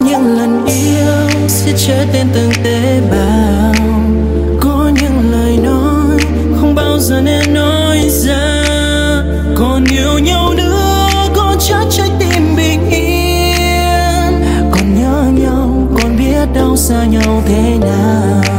những lần yêu sẽ trở tên từng tế bào, có những lời nói không bao giờ nên nói ra. Còn yêu nhau nữa có chắc trái tim bình yên, còn nhớ nhau còn biết đau xa nhau thế nào.